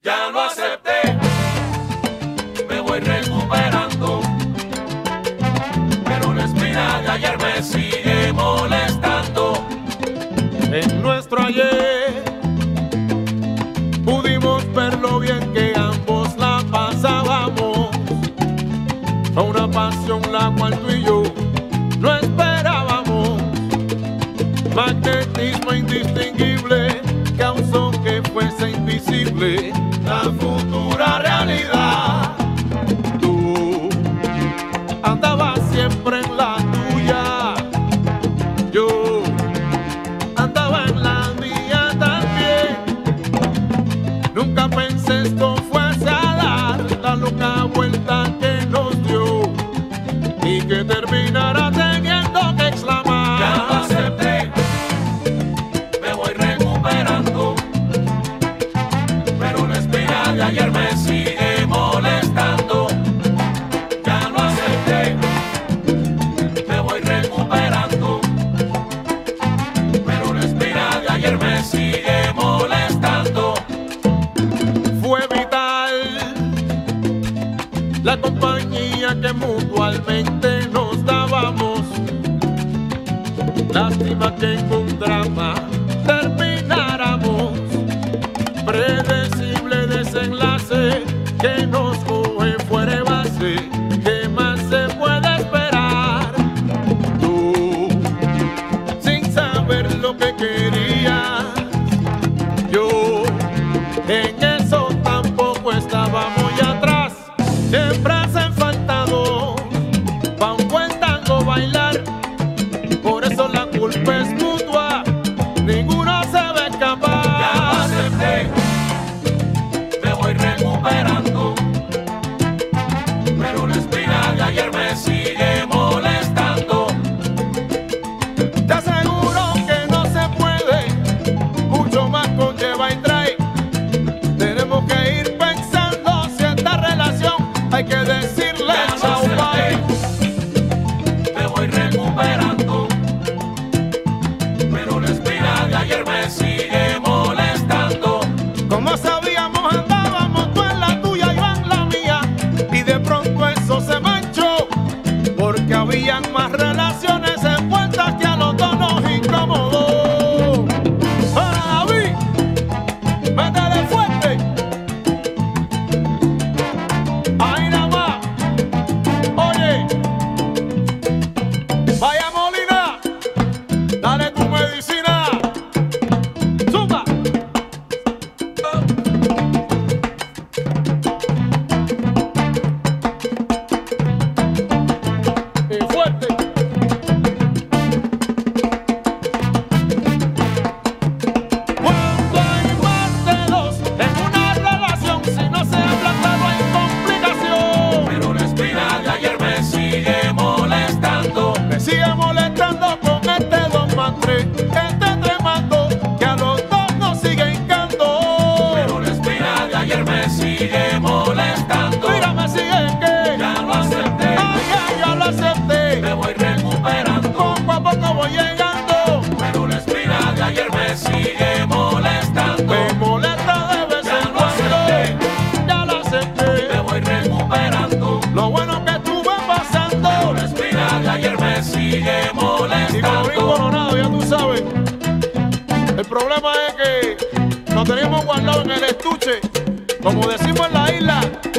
Ya lo acepté, me voy recuperando, pero la espina de ayer me sigue molestando. En nuestro ayer pudimos ver lo bien que ambos la pasábamos. Fue una pasión la cual tú y yo no esperábamos. Magnetismo indistinguible causó que fuese invisible la futura realidad. Tú andabas siempre en la tuya, yo andaba en la mía también. Nunca pensé esto fuese a dar la loca vuelta que nos dio y que terminara teniendo que exclamar. Ya lo acepté, me voy recuperando, pero la espina de ayer me sigue molestando. Ya lo acepté, me voy recuperando, pero la espina de ayer me sigue molestando. Fue vital la compañía que mutuamente nos dábamos. Lástima que en un drama termináramos. Predecible desenlace que nos coge fuera de base. ¿Qué más se puede esperar? Tú, sin saber lo que querías, yo en eso tampoco estaba muy atrás. Siempre hacen falta dos pa' un buen tango bailar. Por eso la culpa es mutua, ninguno se va a escapar. Ya lo acepté, me voy recuperando, pero la espina de ayer me sigue molestando. Te aseguro que no se puede, mucho más conlleva y trae. Tenemos que ir pensando si esta relación hay que decirle Ya lo chao bye. acepté, me voy recuperando, pero la espina de ayer me sigue molestando. Como sabíamos andábamos tú en la tuya y yo en la mía, y de pronto eso se manchó porque habían más relaciones envueltas que a los dos nos incomodó. Para David, métele fuerte. Ahí nada más. Oye, vaya Molina, dale tu medicina. Zumba. Y fuerte. Cuando hay más de dos en una relación, si no se habla claro hay complicación. Pero la espina de ayer me sigue molestando. Me sigue molestando con este 2 más 3, este 3 más 2, que a los dos nos sigue hincando. Pero la espina de ayer me sigue molestando. Mira, me sigue que Ya lo acepté, ay, ay, ya lo acepté. me voy recuperando, Poco a poco voy llegando. pero la espina de ayer me sigue molestando. Me molesta de vez Ya en lo acepté, cuando. Ya lo me acepté. voy recuperando, Lo bueno que estuve pero pasando. la espina de ayer me sigue Y como bien molestando. coronado, ya tú sabes. El problema es que nos teníamos guardado en el estuche. Como decimos en la isla,